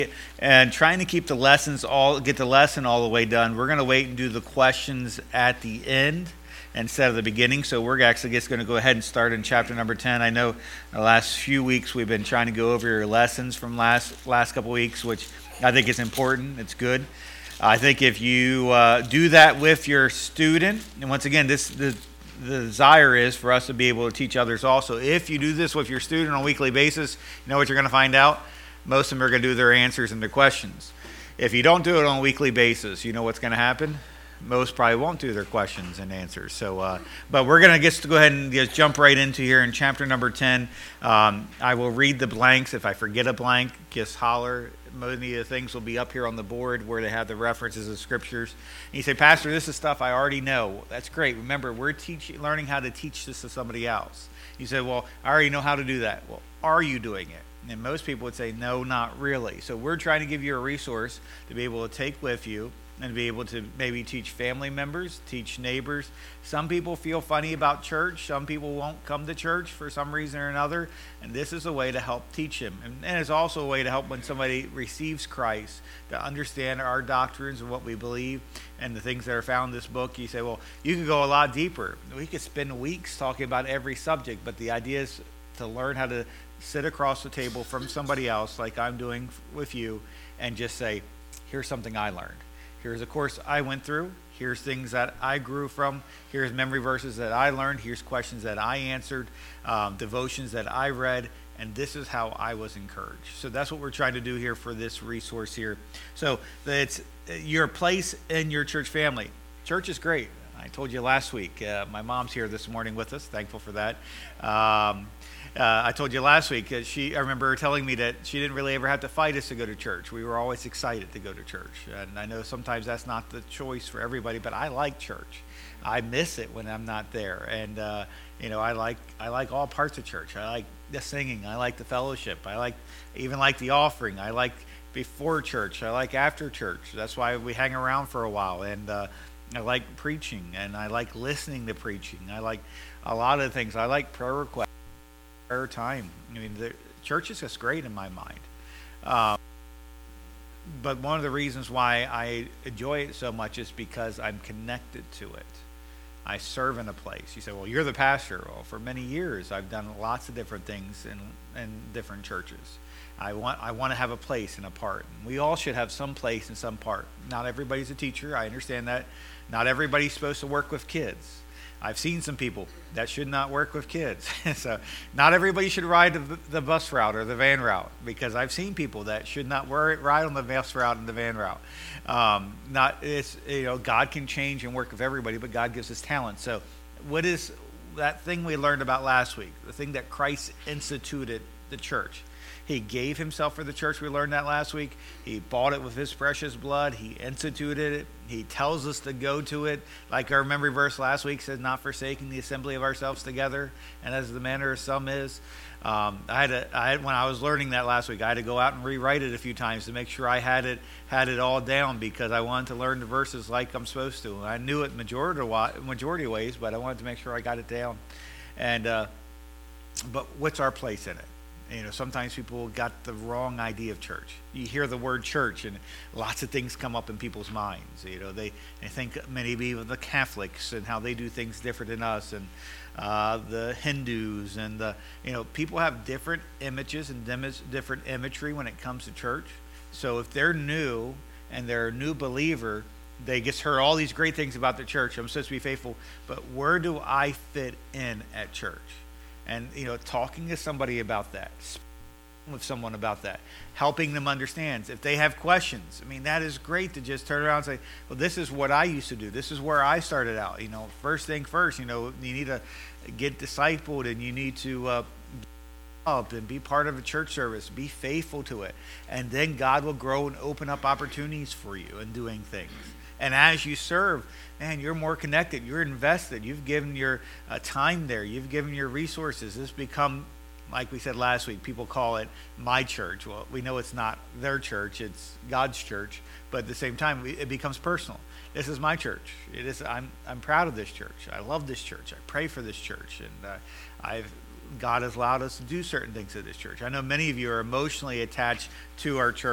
and trying to keep get the lesson all the way done. We're going to wait and do the questions at the end instead of the beginning. So we're actually just going to go ahead and start in chapter number 10. I know the last few weeks we've been trying to go over your lessons from last couple weeks, which I think is important. It's good. I think if you do that with your student, and once again, the desire is for us to be able to teach others also. If you do this with your student on a weekly basis, you know what you're going to find out? Most of them are going to do their answers and their questions. If you don't do it on a weekly basis, you know what's going to happen? Most probably won't do their questions and answers. So, but we're going to just go ahead and just jump right into here in chapter number 10. I will read the blanks. If I forget a blank, just holler. Many of the things will be up here on the board where they have the references of scriptures. And you say, Pastor, this is stuff I already know. That's great. Remember, we're learning how to teach this to somebody else. You say, well, I already know how to do that. Well, are you doing it? And most people would say, no, not really. So we're trying to give you a resource to be able to take with you and be able to maybe teach family members, teach neighbors. Some people feel funny about church. Some people won't come to church for some reason or another. And this is a way to help teach them. And it's also a way to help when somebody receives Christ to understand our doctrines and what we believe and the things that are found in this book. You say, well, you could go a lot deeper. We could spend weeks talking about every subject, but the idea is to learn how to sit across the table from somebody else like I'm doing with you and just say, here's something I learned. Here's a course I went through. Here's things that I grew from. Here's memory verses that I learned. Here's questions that I answered, devotions that I read, and this is how I was encouraged. So that's what we're trying to do here for this resource here. So it's your place in your church family. Church is great. I told you last week. My mom's here this morning with us. Thankful for that. I told you last week, I remember her telling me that she didn't really ever have to fight us to go to church. We were always excited to go to church. And I know sometimes that's not the choice for everybody, but I like church. I miss it when I'm not there. And, I like all parts of church. I like the singing. I like the fellowship. Even like the offering. I like before church. I like after church. That's why we hang around for a while. And I like preaching, and I like listening to preaching. I like a lot of things. I like prayer requests. Time. I mean, the church is just great in my mind. But one of the reasons why I enjoy it so much is because I'm connected to it. I serve in a place. You say, well, you're the pastor. Well, for many years, I've done lots of different things in different churches. I want to have a place and a part. And we all should have some place and some part. Not everybody's a teacher. I understand that. Not everybody's supposed to work with kids. I've seen some people that should not work with kids. So not everybody should ride the bus route or the van route, because I've seen people that should not ride on the bus route and the van route. God can change and work with everybody, but God gives us talent. So what is that thing we learned about last week? The thing that Christ instituted the church. He gave himself for the church. We learned that last week. He bought it with his precious blood. He instituted it. He tells us to go to it. Like our memory verse last week says, not forsaking the assembly of ourselves together, and as the manner of some is. When I was learning that last week, I had to go out and rewrite it a few times to make sure I had it all down, because I wanted to learn the verses like I'm supposed to. I knew it majority of ways, but I wanted to make sure I got it down. And but what's our place in it? Sometimes people got the wrong idea of church. You hear the word church, and lots of things come up in people's minds. They think maybe of the Catholics and how they do things different than us, and the Hindus, and people have different images and different imagery when it comes to church. So if they're new and they're a new believer, they just heard all these great things about the church. I'm supposed to be faithful, but where do I fit in at church? And, talking to somebody about that, speaking with someone about that, helping them understand. If they have questions, that is great to just turn around and say, well, this is what I used to do. This is where I started out. First thing first, you need to get discipled, and you need to up and be part of a church service. Be faithful to it. And then God will grow and open up opportunities for you in doing things. And as you serve, man, you're more connected. You're invested. You've given your time there. You've given your resources. This become, like we said last week, people call it my church. Well, we know it's not their church. It's God's church. But at the same time, it becomes personal. This is my church. It is. I'm proud of this church. I love this church. I pray for this church. And God has allowed us to do certain things at this church. I know many of you are emotionally attached to our church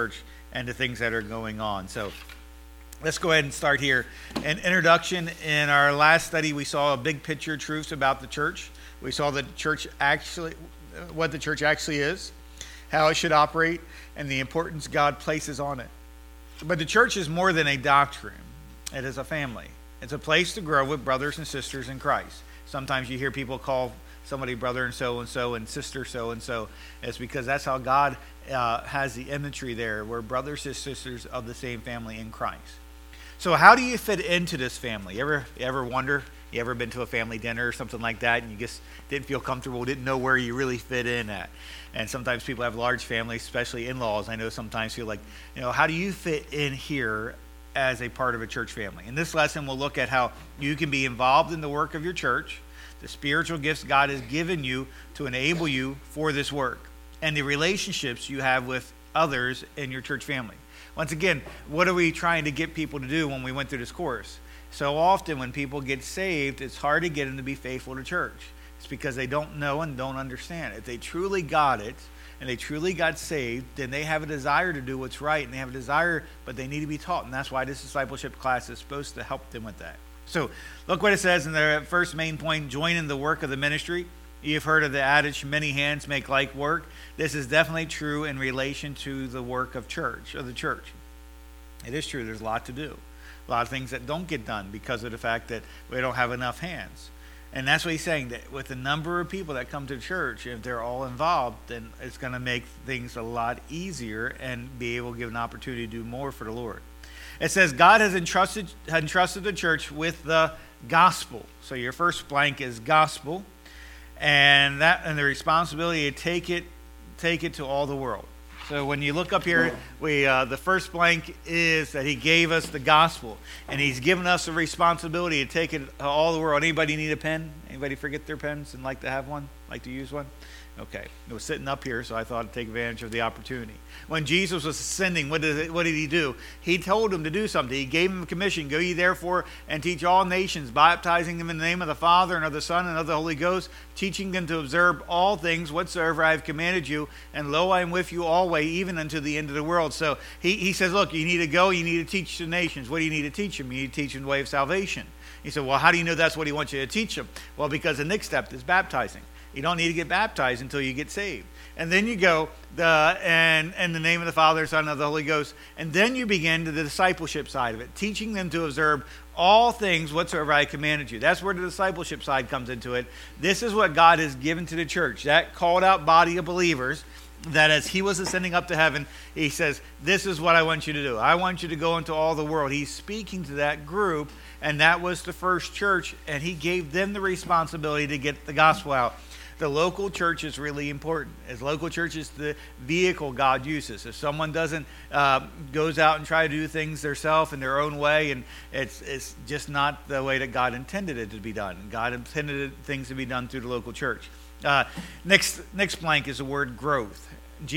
and the things that are going on. So let's go ahead and start here. An introduction. In our last study, we saw a big picture truths about the church. We saw the church actually, what the church actually is, how it should operate, and the importance God places on it. But the church is more than a doctrine. It is a family. It's a place to grow with brothers and sisters in Christ. Sometimes you hear people call somebody brother and so and sister so-and-so. It's because that's how God has the imagery there. We're brothers and sisters of the same family in Christ. So how do you fit into this family? You ever wonder? You ever been to a family dinner or something like that and you just didn't feel comfortable, didn't know where you really fit in at? And sometimes people have large families, especially in-laws. I know sometimes feel like, how do you fit in here as a part of a church family? In this lesson, we'll look at how you can be involved in the work of your church, the spiritual gifts God has given you to enable you for this work, and the relationships you have with others in your church family. Once again, what are we trying to get people to do when we went through this course? So often when people get saved, it's hard to get them to be faithful to church. It's because they don't know and don't understand. If they truly got it and they truly got saved, then they have a desire to do what's right, and they have a desire, but they need to be taught. And that's why this discipleship class is supposed to help them with that. So look what it says in the first main point: join in the work of the ministry. You've heard of the adage, many hands make light work. This is definitely true in relation to the work of the church. It is true. There's a lot to do. A lot of things that don't get done because of the fact that we don't have enough hands. And that's what he's saying, that with the number of people that come to church, if they're all involved, then it's going to make things a lot easier and be able to give an opportunity to do more for the Lord. It says God has entrusted the church with the gospel. So your first blank is gospel, and the responsibility to take it to all the world. So when you look up here, the first blank is that he gave us the gospel, and he's given us the responsibility to take it to all the world. Anybody need a pen? Anybody forget their pens and like to have one? Like to use one? Okay. It was sitting up here, so I thought I'd take advantage of the opportunity. When Jesus was ascending, what did he do? He told them to do something. He gave them a commission. Go ye therefore and teach all nations, baptizing them in the name of the Father and of the Son and of the Holy Ghost, teaching them to observe all things whatsoever I have commanded you. And lo, I am with you always, even unto the end of the world. So he says, look, you need to go, you need to teach the nations. What do you need to teach them? You need to teach them the way of salvation. He said, well, how do you know that's what he wants you to teach them? Well, because the next step is baptizing. You don't need to get baptized until you get saved. And then you go and in the name of the Father, Son, and of the Holy Ghost. And then you begin to the discipleship side of it, teaching them to observe all things whatsoever I commanded you. That's where the discipleship side comes into it. This is what God has given to the church, that called out body of believers, that as he was ascending up to heaven, he says, this is what I want you to do. I want you to go into all the world. He's speaking to that group, and that was the first church, and he gave them the responsibility to get the gospel out. The local church is really important. As local church is the vehicle God uses. If someone doesn't goes out and try to do things themselves in their own way, and it's just not the way that God intended it to be done. God intended things to be done through the local church. Next blank is the word growth.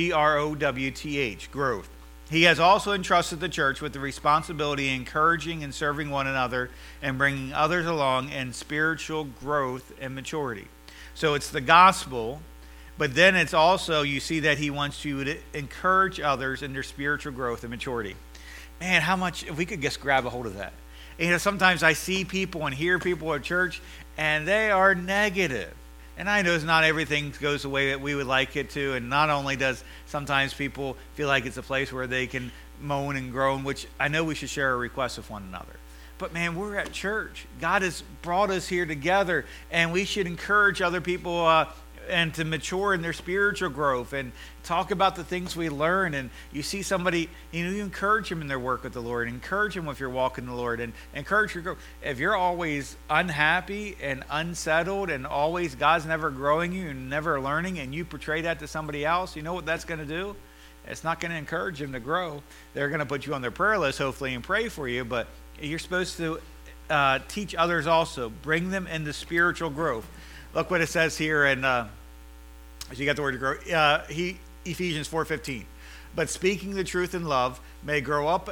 Growth. Growth. He has also entrusted the church with the responsibility of encouraging and serving one another and bringing others along in spiritual growth and maturity. So it's the gospel, but then it's also, you see that he wants you to encourage others in their spiritual growth and maturity. Man, how much, if we could just grab a hold of that. Sometimes I see people and hear people at church, and they are negative. And I know not everything goes the way that we would like it to, and not only does sometimes people feel like it's a place where they can moan and groan, which I know we should share our requests with one another. But man, we're at church. God has brought us here together, and we should encourage other people and to mature in their spiritual growth and talk about the things we learn. And you see somebody, you encourage them in their work with the Lord, encourage them with your walk in the Lord, and encourage your growth. If you're always unhappy and unsettled and always God's never growing you and never learning, and you portray that to somebody else, you know what that's going to do? It's not going to encourage them to grow. They're going to put you on their prayer list, hopefully, and pray for you, but you're supposed to teach others also. Bring them into spiritual growth. Look what it says here, and you got the word grow. Ephesians 4:15. But speaking the truth in love may grow up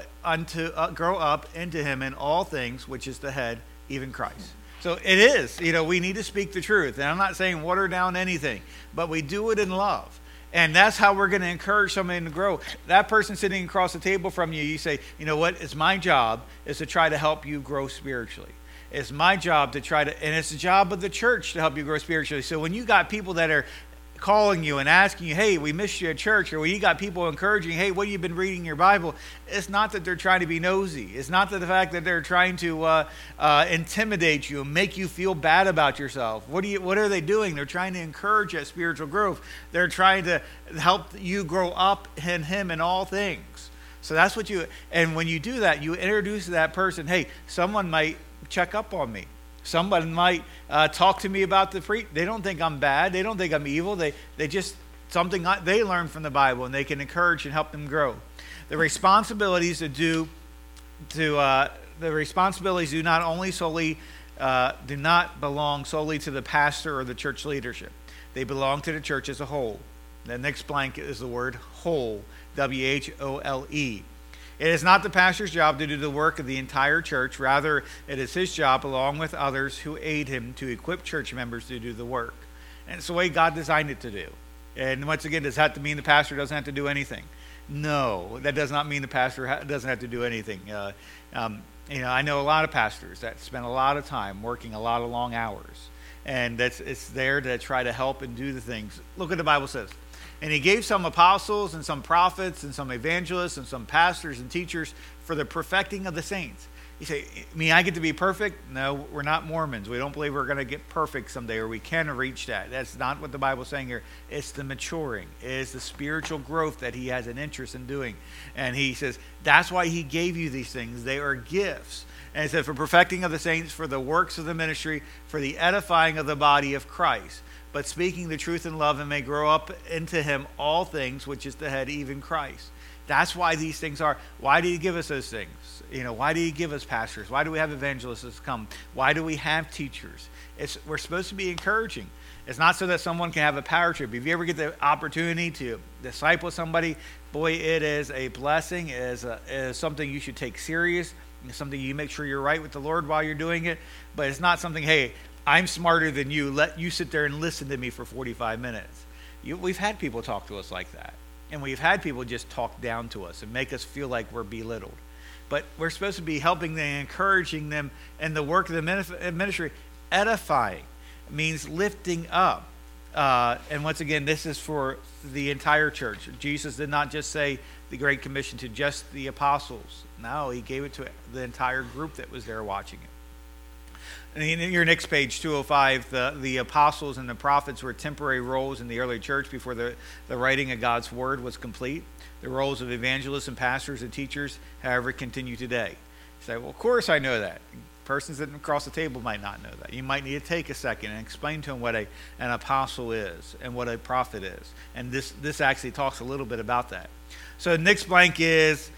into him in all things, which is the head, even Christ. So it is. We need to speak the truth, and I'm not saying water down anything, but we do it in love. And that's how we're going to encourage somebody to grow. That person sitting across the table from you, you say, you know what? It's my job is to try to help you grow spiritually. It's my job to try to, and it's the job of the church to help you grow spiritually. So when you got people that are calling you and asking you, hey, we missed you at church, or when you got people encouraging, hey, what have you been reading in your Bible? It's not that they're trying to be nosy. It's not that the fact that they're trying to intimidate you and make you feel bad about yourself. What are they doing? They're trying to encourage that spiritual growth. They're trying to help you grow up in Him in all things. So that's what and when you do that, you introduce that person, hey, someone might check up on me. Someone might talk to me about they don't think I'm bad. They don't think I'm evil. They just something they learn from the Bible, and they can encourage and help them grow. The responsibilities do not only solely do not belong solely to the pastor or the church leadership. They belong to the church as a whole. The next blank is the word whole, WHOLE. It is not the pastor's job to do the work of the entire church. Rather, it is his job, along with others who aid him, to equip church members to do the work. And it's the way God designed it to do. And once again, does that mean the pastor doesn't have to do anything? No, that does not mean the pastor doesn't have to do anything. I know a lot of pastors that spend a lot of time working a lot of long hours. And it's there to try to help and do the things. Look what the Bible says. And He gave some apostles and some prophets and some evangelists and some pastors and teachers for the perfecting of the saints. You say, I get to be perfect? No, we're not Mormons. We don't believe we're going to get perfect someday, or we can reach that. That's not what the Bible's saying here. It's the maturing. It is the spiritual growth that He has an interest in doing. And He says, that's why He gave you these things. They are gifts. And He said, for perfecting of the saints, for the works of the ministry, for the edifying of the body of Christ. But speaking the truth in love, and may grow up into Him all things, which is the head, even Christ. That's why these things are. Why did He give us those things? Why did He give us pastors? Why do we have evangelists come? Why do we have teachers? We're supposed to be encouraging. It's not so that someone can have a power trip. If you ever get the opportunity to disciple somebody, boy, it is a blessing. It is something you should take serious. It's something you make sure you're right with the Lord while you're doing it. But it's not something, hey, I'm smarter than you. Let you sit there and listen to me for 45 minutes. We've had people talk to us like that. And we've had people just talk down to us and make us feel like we're belittled. But we're supposed to be helping them, encouraging them in the work of the ministry. Edifying means lifting up. And once again, this is for the entire church. Jesus did not just say the Great Commission to just the apostles. No, He gave it to the entire group that was there watching it. And in your next page, 205, the apostles and the prophets were temporary roles in the early church before the writing of God's word was complete. The roles of evangelists and pastors and teachers, however, continue today. You say, well, of course I know that. Persons sitting across the table might not know that. You might need to take a second and explain to them what an apostle is and what a prophet is. And this actually talks a little bit about that. So the next blank is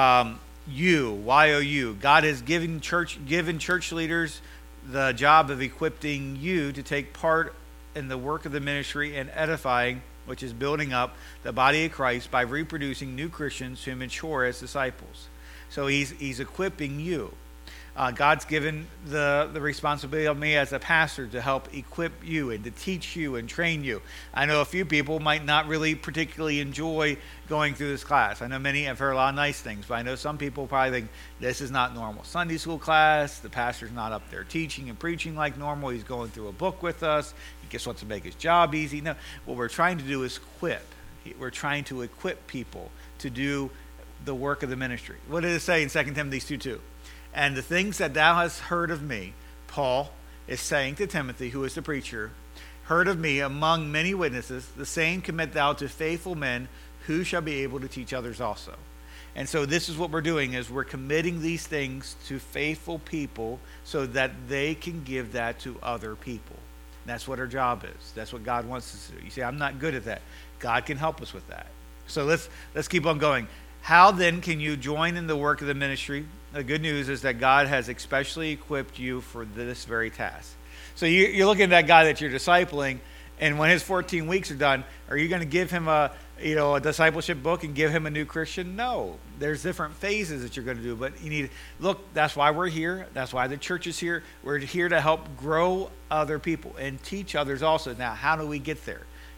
Y-O-U. God has given church leaders the job of equipping you to take part in the work of the ministry and edifying, which is building up the body of Christ by reproducing new Christians who mature as disciples. So He's equipping you. God's given the responsibility of me as a pastor to help equip you and to teach you and train you. I know a few people might not really particularly enjoy going through this class. I know many have heard a lot of nice things, but I know some people probably think this is not normal Sunday school class. The pastor's not up there teaching and preaching like normal. He's going through a book with us. He just wants to make his job easy. No, what we're trying to do is equip. We're trying to equip people to do the work of the ministry. What did it say in 2 Timothy 2:2? And the things that thou hast heard of me, Paul is saying to Timothy, who is the preacher, heard of me among many witnesses, the same commit thou to faithful men who shall be able to teach others also. And so this is what we're doing, is we're committing these things to faithful people so that they can give that to other people. That's what our job is. That's what God wants us to do. You see, I'm not good at that. God can help us with that. So let's keep on going. How then can you join in the work of the ministry? The good news is that God has especially equipped you for this very task. So you're looking at that guy that you're discipling, and when his 14 weeks are done, are you going to give him a discipleship book and give him a new Christian? No. There's different phases that you're going to do, but that's why we're here. That's why the church is here. We're here to help grow other people and teach others also. Now, how do we get there?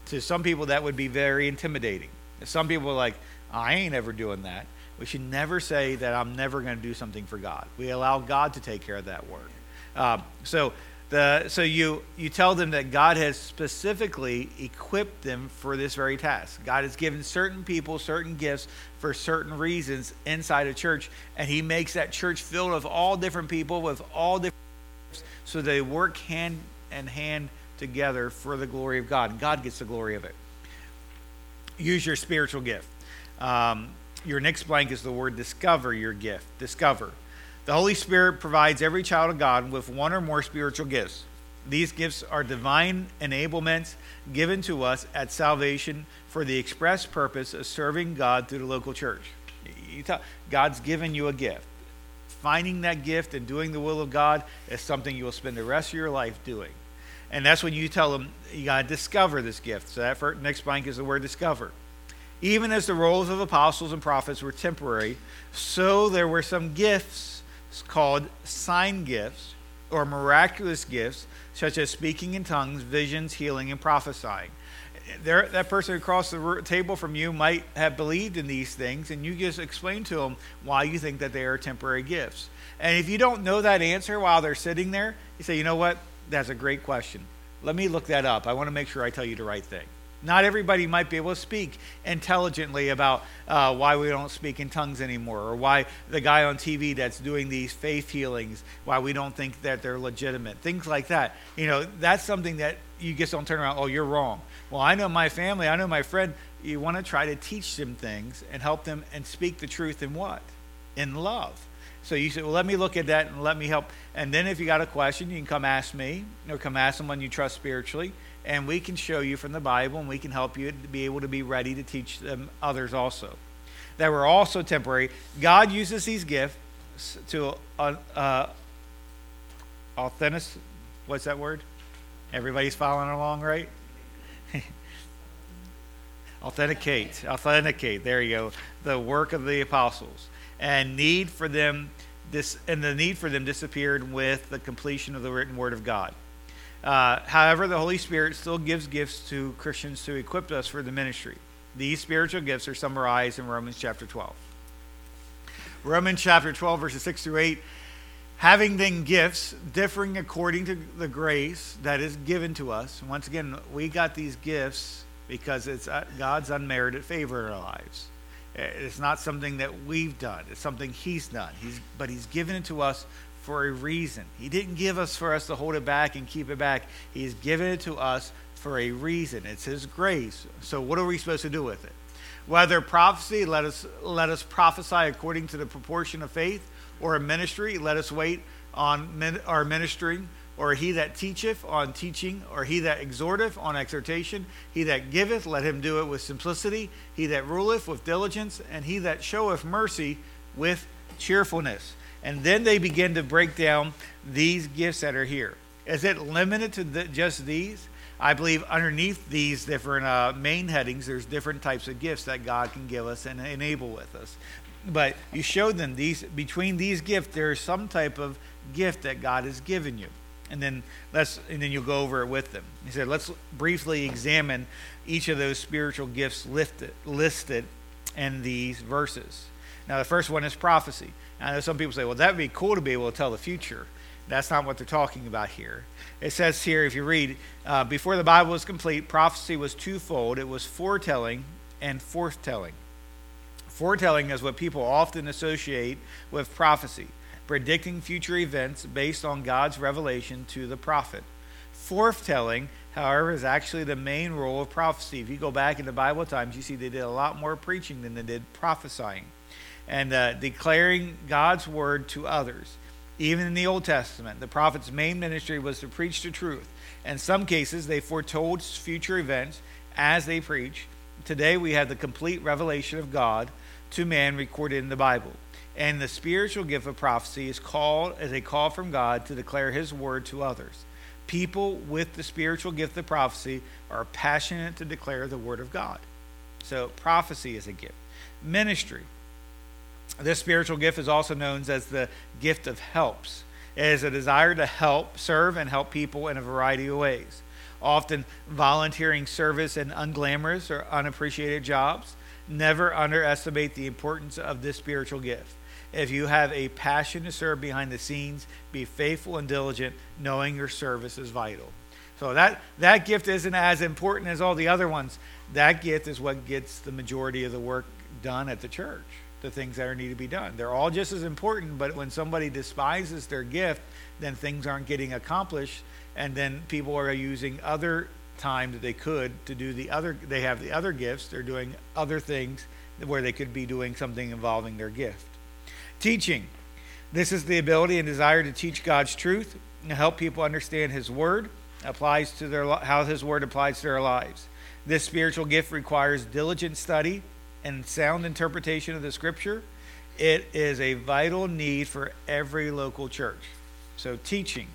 To some people, that would be very intimidating. Some people are like, I ain't ever doing that. We should never say that I'm never going to do something for God. We allow God to take care of that work. So you tell them that God has specifically equipped them for this very task. God has given certain people certain gifts for certain reasons inside a church, and he makes that church filled with all different people with all different gifts, so they work hand in hand together for the glory of God. God gets the glory of it. Use your spiritual gift. Your next blank is the word discover your gift. Discover. The Holy Spirit provides every child of God with one or more spiritual gifts. These gifts are divine enablements given to us at salvation for the express purpose of serving God through the local church. God's given you a gift. Finding that gift and doing the will of God is something you will spend the rest of your life doing. And that's when you tell them you got to discover this gift. So that next blank is the word discover. Even as the roles of apostles and prophets were temporary, so there were some gifts called sign gifts or miraculous gifts, such as speaking in tongues, visions, healing, and prophesying. That person across the table from you might have believed in these things, and you just explain to them why you think that they are temporary gifts. And if you don't know that answer while they're sitting there, you say, you know what? That's a great question. Let me look that up. I want to make sure I tell you the right thing. Not everybody might be able to speak intelligently about why we don't speak in tongues anymore, or why the guy on TV that's doing these faith healings, why we don't think that they're legitimate. Things like that. You know, that's something that you just don't turn around, oh, you're wrong. Well, I know my family, I know my friend. You want to try to teach them things and help them and speak the truth in what? In love. So you say, well, let me look at that and let me help. And then if you got a question, you can come ask me or come ask someone you trust spiritually, and we can show you from the Bible, and we can help you to be able to be ready to teach them others also. That were also temporary. God uses these gifts to authentic. What's that word? Everybody's following along, right? Authenticate. There you go. The work of the apostles, and the need for them disappeared with the completion of the written word of God. However, the Holy Spirit still gives gifts to Christians to equip us for the ministry. These spiritual gifts are summarized in Romans chapter 12. Romans chapter 12, verses 6 through 8. Having then gifts differing according to the grace that is given to us. Once again, we got these gifts because it's God's unmerited favor in our lives. It's not something that we've done. It's something He's done. But He's given it to us for a reason. He didn't give us for us to hold it back and keep it back. He's given it to us for a reason. It's His grace. So what are we supposed to do with it? Whether prophecy, let us prophesy according to the proportion of faith, or a ministry, let us wait on our ministering, or he that teacheth on teaching, or he that exhorteth on exhortation, he that giveth, let him do it with simplicity, he that ruleth with diligence, and he that showeth mercy with cheerfulness. And then they begin to break down these gifts that are here. Is it limited to just these? I believe underneath these different main headings, there's different types of gifts that God can give us and enable with us. But you showed them between these gifts, there is some type of gift that God has given you. And then you'll go over it with them. He said, let's briefly examine each of those spiritual gifts listed in these verses. Now, the first one is prophecy. Now, I know some people say, well, that would be cool to be able to tell the future. That's not what they're talking about here. It says here, if you read, before the Bible was complete, prophecy was twofold. It was foretelling and forthtelling. Foretelling is what people often associate with prophecy, predicting future events based on God's revelation to the prophet. Forthtelling, however, is actually the main role of prophecy. If you go back in the Bible times, you see they did a lot more preaching than they did prophesying and declaring God's word to others. Even in the Old Testament, the prophet's main ministry was to preach the truth. In some cases, they foretold future events as they preached. Today, we have the complete revelation of God to man recorded in the Bible. And the spiritual gift of prophecy is called as a call from God to declare His word to others. People with the spiritual gift of prophecy are passionate to declare the word of God. So prophecy is a gift. Ministry. This spiritual gift is also known as the gift of helps. It is a desire to help, serve, and help people in a variety of ways. often volunteering service in unglamorous or unappreciated jobs. Never underestimate the importance of this spiritual gift. If you have a passion to serve behind the scenes, be faithful and diligent, knowing your service is vital. So that gift isn't as important as all the other ones. That gift is what gets the majority of the work done at the church, the things that need to be done. They're all just as important, but when somebody despises their gift, then things aren't getting accomplished, and then people are using other time that they could to do they have the other gifts. They're doing other things where they could be doing something involving their gift. Teaching. This is the ability and desire to teach God's truth and help people understand His Word, how His Word applies to their lives. This spiritual gift requires diligent study and sound interpretation of the Scripture. It is a vital need for every local church. So teaching.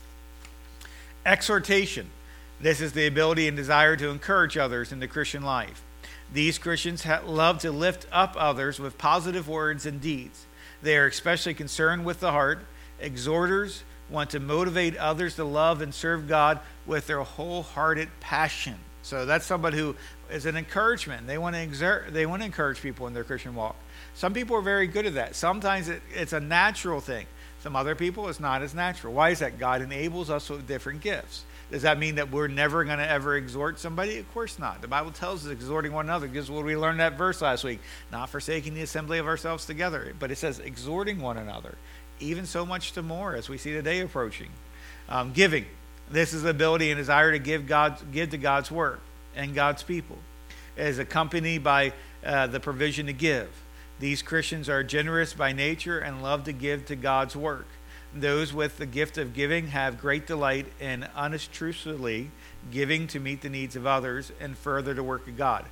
Exhortation. This is the ability and desire to encourage others in the Christian life. These Christians love to lift up others with positive words and deeds. They are especially concerned with the heart. Exhorters want to motivate others to love and serve God with their wholehearted passion. So that's somebody who is an encouragement. They want to encourage people in their Christian walk. Some people are very good at that. Sometimes it's a natural thing. Some other people, it's not as natural. Why is that? God enables us with different gifts. Does that mean that we're never going to ever exhort somebody? Of course not. The Bible tells us exhorting one another. Because we learned that verse last week. Not forsaking the assembly of ourselves together. But it says exhorting one another. Even so much to more as we see the day approaching. Giving. This is the ability and desire to give to God's work and God's people. It is accompanied by the provision to give. These Christians are generous by nature and love to give to God's work. Those with the gift of giving have great delight in unobtrusively giving to meet the needs of others and further the work of God.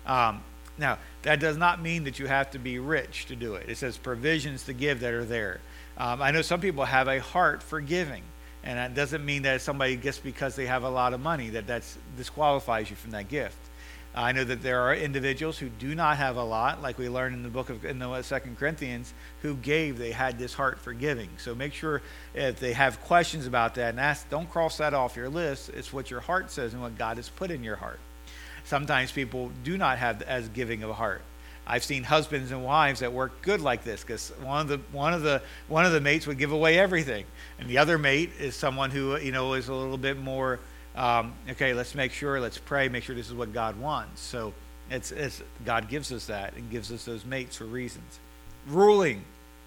Now, that does not mean that you have to be rich to do it. It says provisions to give that are there. I know some people have a heart for giving, and that doesn't mean that somebody, just because they have a lot of money, that disqualifies you from that gift. I know that there are individuals who do not have a lot, like we learned in the book of 2 Corinthians, who they had this heart for giving. So make sure if they have questions about that and don't cross that off your list. It's what your heart says and what God has put in your heart. Sometimes people do not have as giving of a heart. I've seen husbands and wives that work good like this, because one of the mates would give away everything, and the other mate is someone who is a little bit more. Okay, let's pray, make sure this is what God wants. So it's God gives us that and gives us those mates for reasons. Ruling.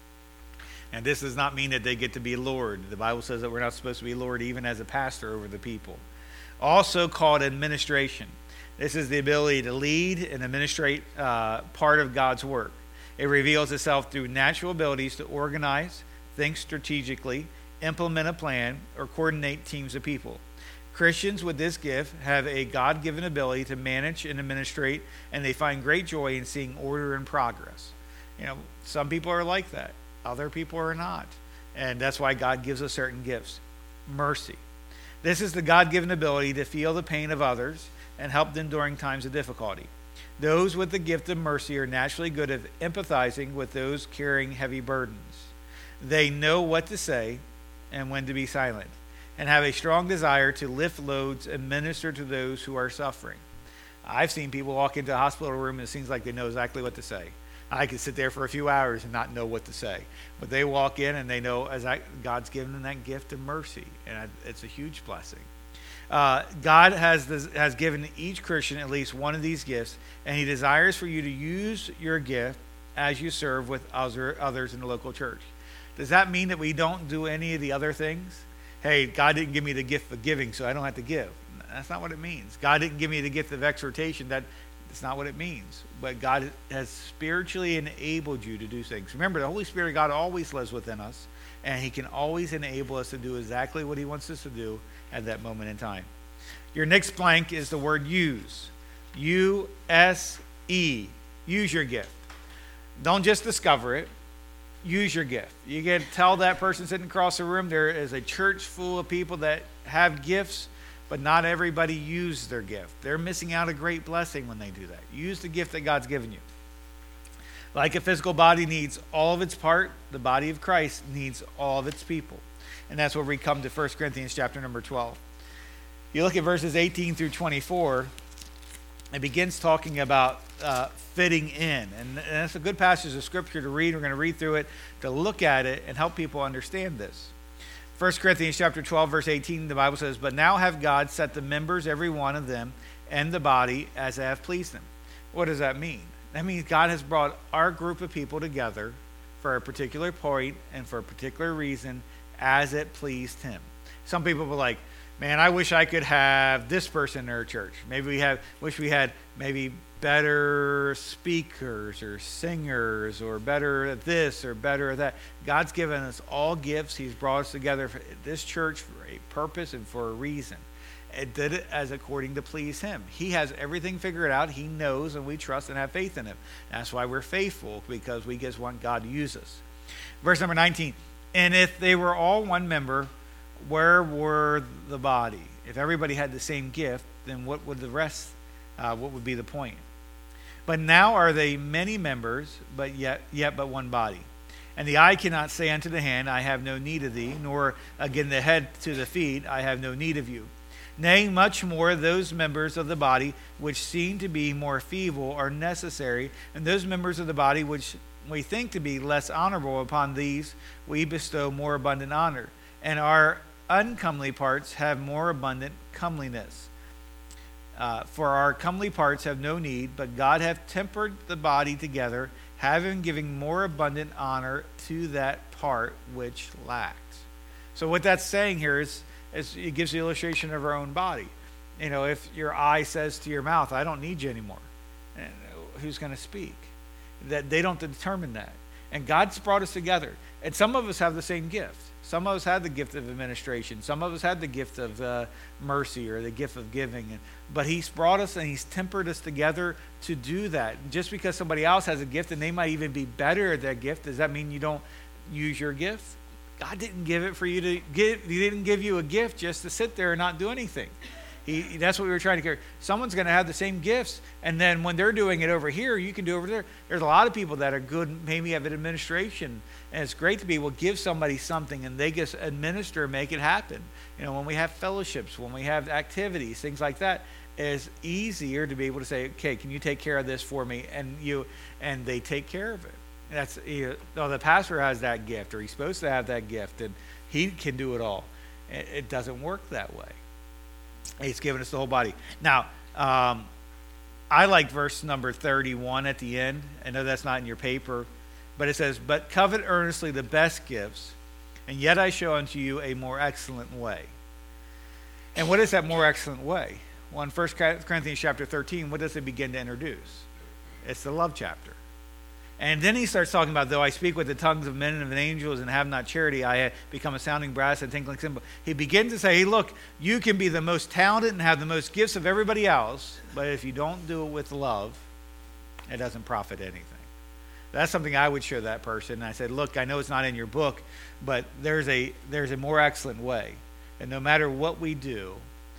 And this does not mean that they get to be Lord. The Bible says that we're not supposed to be Lord even as a pastor over the people. Also called administration. This is the ability to lead and administrate part of God's work. It reveals itself through natural abilities to organize, think strategically, implement a plan, or coordinate teams of people. Christians with this gift have a God-given ability to manage and administrate, and they find great joy in seeing order and progress. Some people are like that. Other people are not. And that's why God gives us certain gifts. Mercy. This is the God-given ability to feel the pain of others and help them during times of difficulty. Those with the gift of mercy are naturally good at empathizing with those carrying heavy burdens. They know what to say and when to be silent, and have a strong desire to lift loads and minister to those who are suffering. I've seen people walk into a hospital room and it seems like they know exactly what to say. I could sit there for a few hours and not know what to say. But they walk in and they know God's given them that gift of mercy, and it's a huge blessing. God has given each Christian at least one of these gifts, and He desires for you to use your gift as you serve with others in the local church. Does that mean that we don't do any of the other things? Hey, God didn't give me the gift of giving, so I don't have to give. That's not what it means. God didn't give me the gift of exhortation. That's not what it means. But God has spiritually enabled you to do things. Remember, the Holy Spirit of God always lives within us, and He can always enable us to do exactly what He wants us to do at that moment in time. Your next blank is the word use. U-S-E. Use your gift. Don't just discover it. Use your gift. You can tell that person sitting across the room, there is a church full of people that have gifts, but not everybody uses their gift. They're missing out a great blessing when they do that. Use the gift that God's given you. Like a physical body needs all of its part, the body of Christ needs all of its people. And that's where we come to 1 Corinthians chapter number 12. You look at verses 18 through 24, it begins talking about fitting in. And that's a good passage of Scripture to read. We're going to read through it, to look at it, and help people understand this. 1 Corinthians chapter 12, verse 18, the Bible says, "But now have God set the members, every one of them, and the body as it hath pleased him." What does that mean? That means God has brought our group of people together for a particular point and for a particular reason as it pleased him. Some people were like, man, I wish I could have this person in our church. Maybe wish we had maybe better speakers or singers or better at this or better at that. God's given us all gifts. He's brought us together for this church for a purpose and for a reason. It did it as according to please him. He has everything figured out. He knows, and we trust and have faith in him. That's why we're faithful, because we just want God to use us. Verse number 19, "And if they were all one member, where were the body?" If everybody had the same gift, then what would the rest, what would be the point? "But now are they many members, but yet but one body. And the eye cannot say unto the hand, I have no need of thee, nor again the head to the feet, I have no need of you. Nay, much more those members of the body which seem to be more feeble are necessary, and those members of the body which we think to be less honorable, upon these we bestow more abundant honor. And our uncomely parts have more abundant comeliness. For our comely parts have no need, but God hath tempered the body together, having given more abundant honor to that part which lacked." So what that's saying here is it gives the illustration of our own body. You know, if your eye says to your mouth, I don't need you anymore, who's going to speak? That they don't determine that. And God's brought us together. And some of us have the same gift. Some of us had the gift of administration. Some of us had the gift of mercy or the gift of giving. But he's brought us and he's tempered us together to do that. Just because somebody else has a gift and they might even be better at that gift, does that mean you don't use your gift? God didn't give it for you to give. He didn't give you a gift just to sit there and not do anything. That's what we were trying to carry. Someone's going to have the same gifts, and then when they're doing it over here, you can do it over there. There's a lot of people that are good, maybe have an administration, and it's great to be able to give somebody something, and they just administer and make it happen. You know, when we have fellowships, when we have activities, things like that, it's easier to be able to say, okay, can you take care of this for me? And they take care of it. That's, the pastor has that gift, or he's supposed to have that gift, and he can do it all. It doesn't work that way. He's given us the whole body. Now, I like verse number 31 at the end. I know that's not in your paper, but it says, "But covet earnestly the best gifts, and yet I show unto you a more excellent way." And what is that more excellent way? Well, in 1 Corinthians chapter 13, what does it begin to introduce? It's the love chapter. And then he starts talking about, though I speak with the tongues of men and of angels and have not charity, I have become a sounding brass and tinkling cymbal. He begins to say, hey, look, you can be the most talented and have the most gifts of everybody else, but if you don't do it with love, it doesn't profit anything. That's something I would show that person. And I said, look, I know it's not in your book, but there's a more excellent way. And no matter what we do,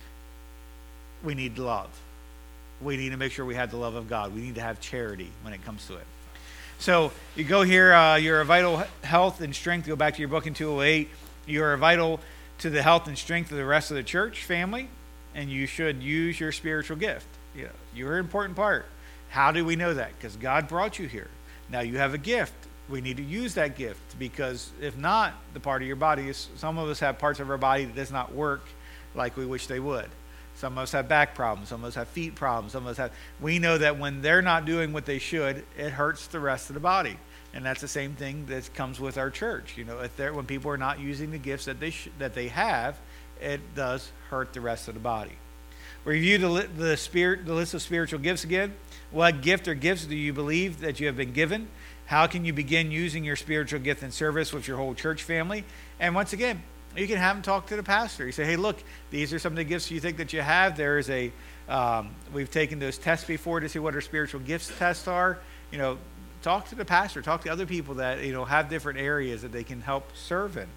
we need love. We need to make sure we have the love of God. We need to have charity when it comes to it. So you go here, you're a vital health and strength. Go back to your book in 208. You're vital to the health and strength of the rest of the church family, and you should use your spiritual gift. You're an important part. How do we know that? Because God brought you here. Now you have a gift. We need to use that gift, because if not, the part of your body is, some of us have parts of our body that does not work like we wish they would. Some of us have back problems. Some of us have feet problems. Some of us have. We know that when they're not doing what they should, it hurts the rest of the body, and that's the same thing that comes with our church. When people are not using the gifts that they have, it does hurt the rest of the body. Review the list of spiritual gifts again. What gift or gifts do you believe that you have been given? How can you begin using your spiritual gift in service with your whole church family? And once again, you can have them talk to the pastor. You say, hey, look, these are some of the gifts you think that you have. There is we've taken those tests before to see what our spiritual gifts tests are. Talk to the pastor. Talk to other people that, have different areas that they can help serve in.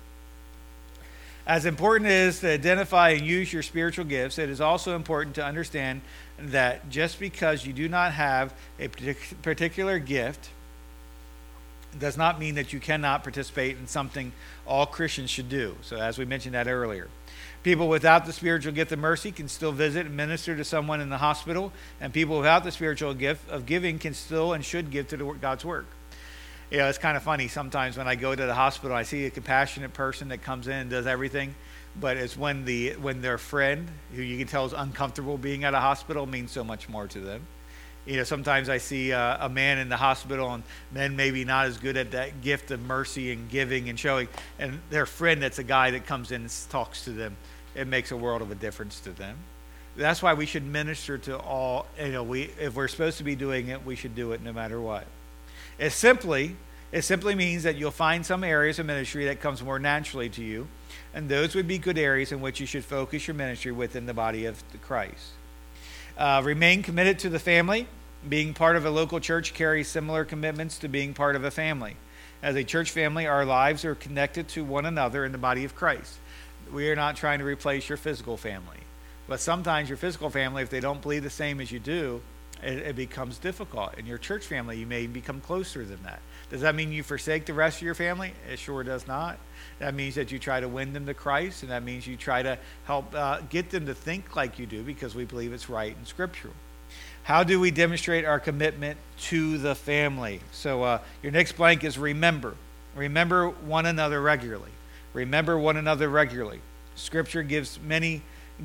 As important it is to identify and use your spiritual gifts, it is also important to understand that just because you do not have a particular gift, does not mean that you cannot participate in something all Christians should do. So as we mentioned that earlier. People without the spiritual gift of mercy can still visit and minister to someone in the hospital, and people without the spiritual gift of giving can still and should give to God's work. You know, it's kind of funny sometimes when I go to the hospital, I see a compassionate person that comes in and does everything, but it's when their friend, who you can tell is uncomfortable being at a hospital, means so much more to them. You know, sometimes I see a man in the hospital, and men maybe not as good at that gift of mercy and giving and showing, and their friend that's a guy that comes in and talks to them. It makes a world of a difference to them. That's why we should minister to all. You know, if we're supposed to be doing it, we should do it no matter what. It simply means that you'll find some areas of ministry that comes more naturally to you, and those would be good areas in which you should focus your ministry within the body of Christ. Remain committed to the family. Being part of a local church carries similar commitments to being part of a family. As a church family, our lives are connected to one another in the body of Christ. We are not trying to replace your physical family. But sometimes your physical family, if they don't believe the same as you do, it becomes difficult. In your church family, you may become closer than that. Does that mean you forsake the rest of your family? It sure does not. That means that you try to win them to Christ, and that means you try to help get them to think like you do, because we believe it's right and scriptural. How do we demonstrate our commitment to the family? So your next blank is remember. Remember one another regularly. Remember one another regularly. Scripture gives many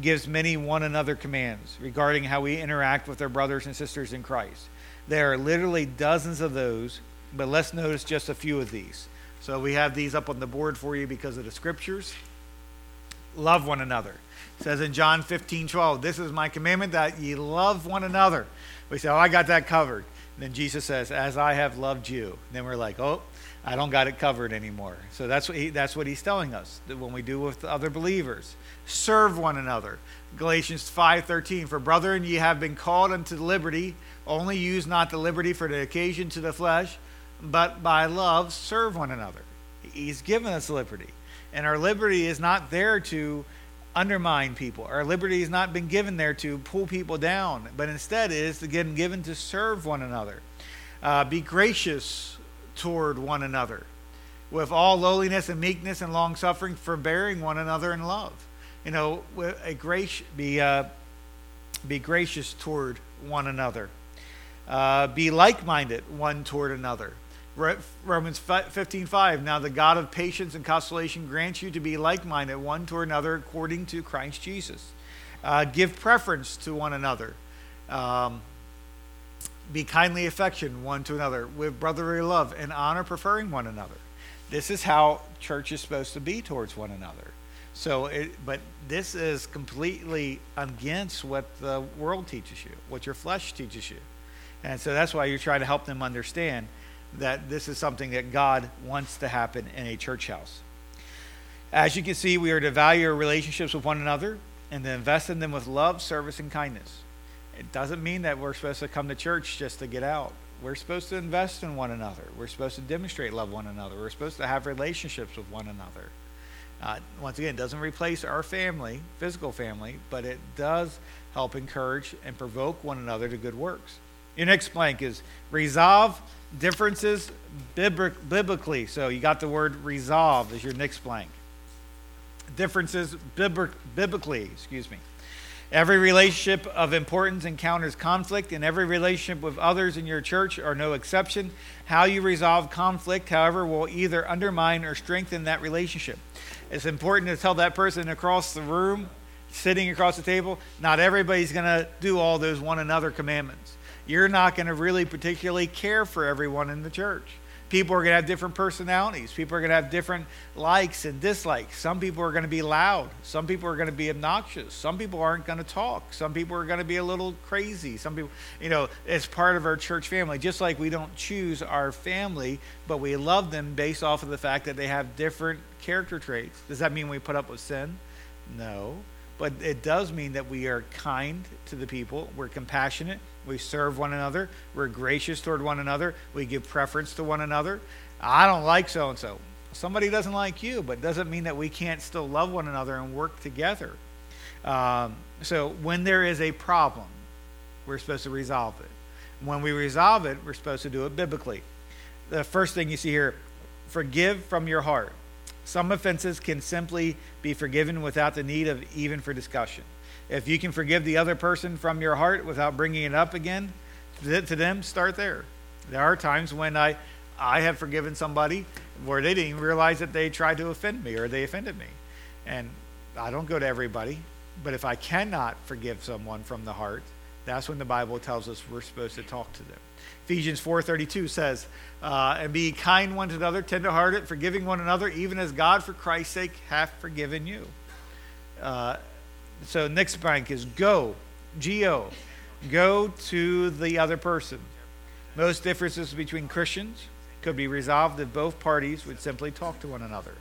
one another commands regarding how we interact with our brothers and sisters in Christ. There are literally dozens of those, but let's notice just a few of these. So we have these up on the board for you because of the scriptures. Love one another. It says in John 15:12, this is my commandment, that ye love one another. We say, oh, I got that covered. And then Jesus says, as I have loved you. And then we're like, oh, I don't got it covered anymore. So that's what he's telling us, that when we do with other believers, serve one another. Galatians 5:13, for brethren, ye have been called unto liberty, only use not the liberty for the occasion to the flesh, but by love serve one another. He's given us liberty. And our liberty is not there to undermine people. Our liberty has not been given there to pull people down, but instead it is again given to serve one another. Be gracious toward one another, with all lowliness and meekness and long suffering, forbearing one another in love. You know, with be gracious toward one another. Be like-minded one toward another. Romans 15:5, now the God of patience and consolation grants you to be like-minded one toward another according to Christ Jesus. Give preference to one another. Be kindly affectioned one to another with brotherly love and honor, preferring one another. This is how church is supposed to be towards one another. But this is completely against what the world teaches you, what your flesh teaches you. And so that's why you're trying to help them understand that this is something that God wants to happen in a church house. As you can see, we are to value our relationships with one another and to invest in them with love, service, and kindness. It doesn't mean that we're supposed to come to church just to get out. We're supposed to invest in one another. We're supposed to demonstrate love one another. We're supposed to have relationships with one another. Once again, it doesn't replace our family, physical family, but it does help encourage and provoke one another to good works. Your next blank is resolve differences biblically. So you got the word resolve as your next blank. Differences biblically, Every relationship of importance encounters conflict, and every relationship with others in your church are no exception. How you resolve conflict, however, will either undermine or strengthen that relationship. It's important to tell that person across the room, sitting across the table, not everybody's going to do all those one another commandments. You're not going to really particularly care for everyone in the church. People are going to have different personalities. People are going to have different likes and dislikes. Some people are going to be loud. Some people are going to be obnoxious. Some people aren't going to talk. Some people are going to be a little crazy. Some people, it's part of our church family. Just like we don't choose our family, but we love them based off of the fact that they have different character traits. Does that mean we put up with sin? No. But it does mean that we are kind to the people. We're compassionate. We serve one another. We're gracious toward one another. We give preference to one another. I don't like so-and-so. Somebody doesn't like you, but it doesn't mean that we can't still love one another and work together. So when there is a problem, we're supposed to resolve it. When we resolve it, we're supposed to do it biblically. The first thing you see here, forgive from your heart. Some offenses can simply be forgiven without the need of even for discussion. If you can forgive the other person from your heart without bringing it up again to them, start there. There are times when I have forgiven somebody where they didn't even realize that they tried to offend me or they offended me. And I don't go to everybody, but if I cannot forgive someone from the heart, that's when the Bible tells us we're supposed to talk to them. Ephesians 4:32 says, and be kind one to another, tender-hearted, forgiving one another, even as God for Christ's sake hath forgiven you. So next blank is go, G-O. Go to the other person. Most differences between Christians could be resolved if both parties would simply talk to one another.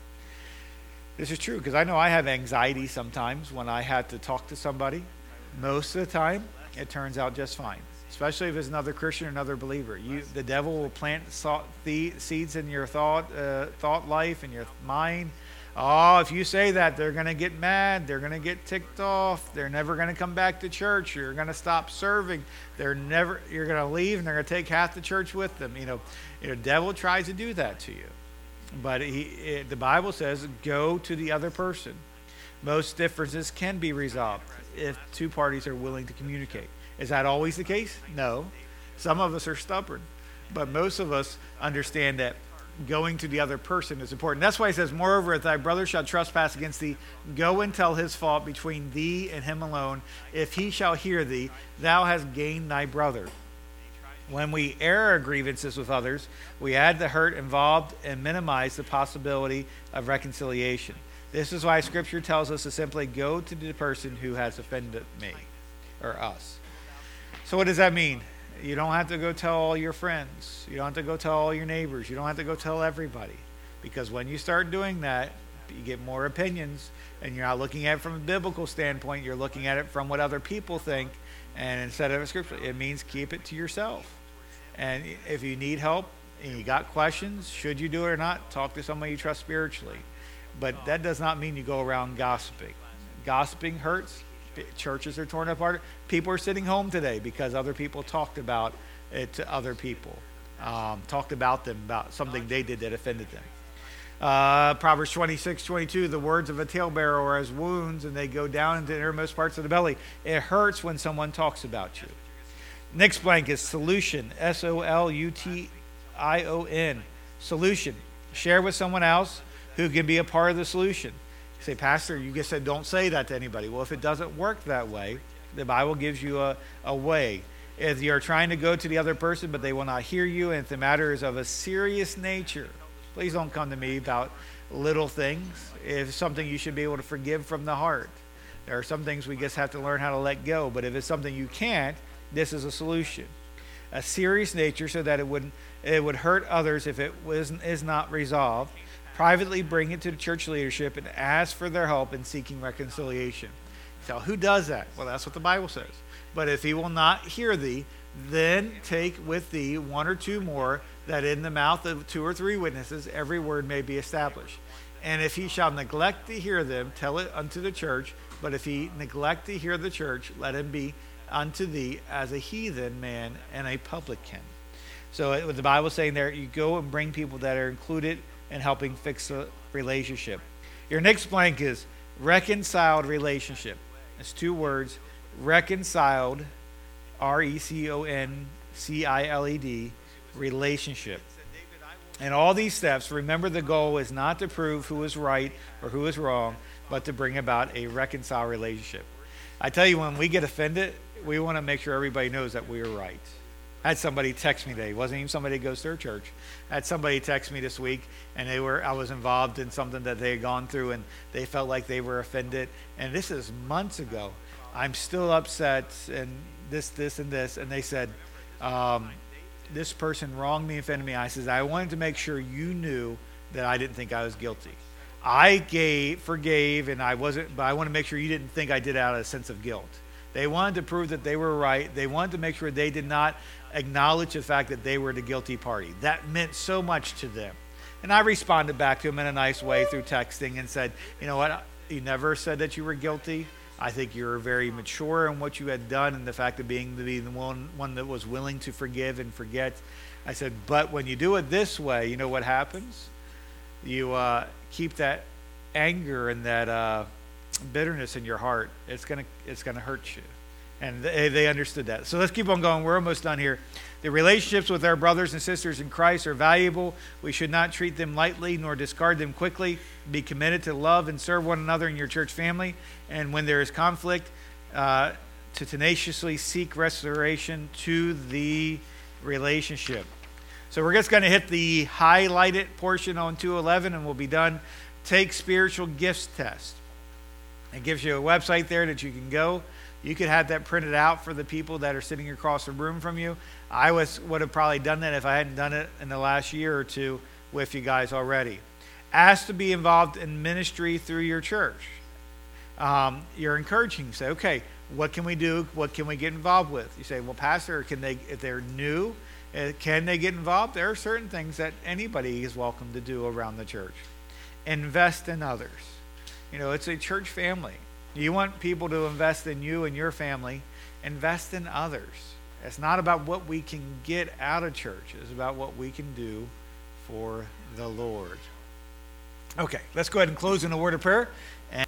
This is true because I know I have anxiety sometimes when I have to talk to somebody. Most of the time, it turns out just fine, especially if it's another Christian or another believer. The devil will plant seeds in your thought life and your mind. Oh, if you say that, they're going to get mad. They're going to get ticked off. They're never going to come back to church. You're going to stop serving. You're going to leave, and they're going to take half the church with them. The devil tries to do that to you. But the Bible says, go to the other person. Most differences can be resolved if two parties are willing to communicate. Is that always the case? No. Some of us are stubborn. But most of us understand that going to the other person is important. That's why he says, moreover, if thy brother shall trespass against thee, go and tell his fault between thee and him alone. If he shall hear thee, thou hast gained thy brother. When we air our grievances with others, we add the hurt involved and minimize the possibility of reconciliation. This is why Scripture tells us to simply go to the person who has offended me or us. So what does that mean? You don't have to go tell all your friends. You don't have to go tell all your neighbors. You don't have to go tell everybody. Because when you start doing that, you get more opinions, and you're not looking at it from a biblical standpoint. You're looking at it from what other people think, and instead of a scripture, it means keep it to yourself. And if you need help and you got questions, should you do it or not, talk to somebody you trust spiritually. But that does not mean you go around gossiping. Gossiping hurts. Churches are torn apart. People are sitting home today because other people talked about it to other people. Talked about them, about something they did that offended them. Proverbs 26:22, the words of a talebearer are as wounds, and they go down into the innermost parts of the belly. It hurts when someone talks about you. Next blank is solution, solution. Solution. Share with someone else who can be a part of the solution. You say, Pastor, you just said don't say that to anybody. Well, if it doesn't work that way, the Bible gives you a way. If you're trying to go to the other person, but they will not hear you, and if the matter is of a serious nature, please don't come to me about little things. If it's something you should be able to forgive from the heart. There are some things we just have to learn how to let go. But if it's something you can't, this is a solution. A serious nature so that it would hurt others if it is not resolved. Privately bring it to the church leadership and ask for their help in seeking reconciliation. So who does that? Well, that's what the Bible says. But if he will not hear thee, then take with thee one or two more, that in the mouth of 2 or 3 witnesses every word may be established. And if he shall neglect to hear them, tell it unto the church. But if he neglect to hear the church, let him be unto thee as a heathen man and a publican. So what the Bible is saying there, you go and bring people that are included in helping fix a relationship. Your next blank is reconciled relationship. It's 2 words, reconciled, RECONCILED, relationship. And all these steps, remember the goal is not to prove who is right or who is wrong, but to bring about a reconciled relationship. I tell you, when we get offended, we want to make sure everybody knows that we're right. I had somebody text me today. It wasn't even somebody that goes to our church. I had somebody text me this week, and I was involved in something that they had gone through, and they felt like they were offended. And this is months ago. I'm still upset, and this, and this. And they said, this person wronged me, offended me. I said, I wanted to make sure you knew that I didn't think I was guilty. I forgave, but I want to make sure you didn't think I did it out of a sense of guilt. They wanted to prove that they were right. They wanted to make sure they did not acknowledge the fact that they were the guilty party. That meant so much to them. And I responded back to them in a nice way through texting and said, you know what, you never said that you were guilty. I think you were very mature in what you had done and the fact of being the one that was willing to forgive and forget. I said, but when you do it this way, you know what happens? You keep that anger and that bitterness in your heart. It's gonna hurt you. And they understood that. So let's keep on going. We're almost done here. The relationships with our brothers and sisters in Christ are valuable. We should not treat them lightly nor discard them quickly. Be committed to love and serve one another in your church family. And when there is conflict, to tenaciously seek restoration to the relationship. So we're just going to hit the highlighted portion on 2:11 and we'll be done. Take spiritual gifts test. It gives you a website there that you can go. You could have that printed out for the people that are sitting across the room from you. I would have probably done that if I hadn't done it in the last year or two with you guys already. Ask to be involved in ministry through your church. You're encouraging. Say, okay, what can we do? What can we get involved with? You say, well, Pastor, if they're new, can they get involved? There are certain things that anybody is welcome to do around the church. Invest in others. It's a church family. You want people to invest in you and your family. Invest in others. It's not about what we can get out of church. It's about what we can do for the Lord. Okay, let's go ahead and close in a word of prayer.